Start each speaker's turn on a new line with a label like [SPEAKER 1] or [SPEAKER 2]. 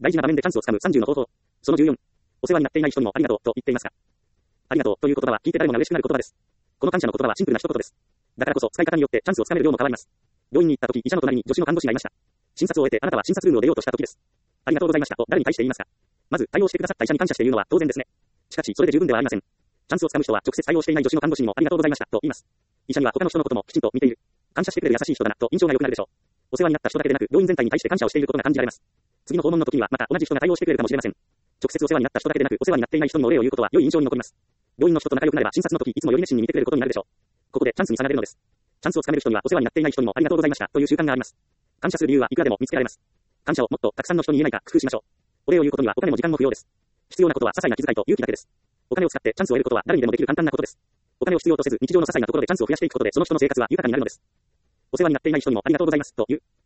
[SPEAKER 1] 大事な場面でチャンスをつかむ30の方法。その14。お世話になっていない人にもありがとうと言っていますか。ありがとうという言葉は聞いて誰もが嬉しくなる言葉です。この感謝の言葉はシンプルな一言です。だからこそ使い方によってチャンスをつかめる量も変わります。病院に行った時、医者の隣に女子の看護師がいました。診察を終えてあなたは診察ルームを出ようとした時です。ありがとうございましたと誰に対して言いますか。まず対応してくださった医者に感謝して言うのは当然ですね。しかしそれで十分ではありません。チャンスをつかむ人は直接対応していない女子の看護師にもありがとうございましたと言います。医者には他の人のこともきちんと見ている。感謝してくれる優しい人だなと印象が良くなるでしょう。お世話になった人だけでなく病院全体に対して感謝をしていることが感じられます。次の訪問の時にはまた同じ人が対応してくれるかもしれません。直接お世話になった人だけでなくお世話になっていない人にもお礼を言うことは良い印象に残ります。病院の人と仲良くなれば診察の時いつもより熱心に見てくれることになるでしょう。ここでチャンスに差が出るのです。チャンスをつかめる人にはお世話になっていない人にもありがとうございましたという習慣があります。感謝する理由はいくらでも見つけられます。感謝をもっとたくさんの人に言えないか工夫しましょう。お礼を言うことにはお金も時間も不要です。必要なことは些細な気遣いと勇気だけです。お金を使ってチャンスを得ることは誰にでもできる簡単なことです。お金を必要とせず日常の些細なところでチャンスを増やしていくことでその人の生活は豊かになるのです。お世話になっていない人にもありがとうございますという。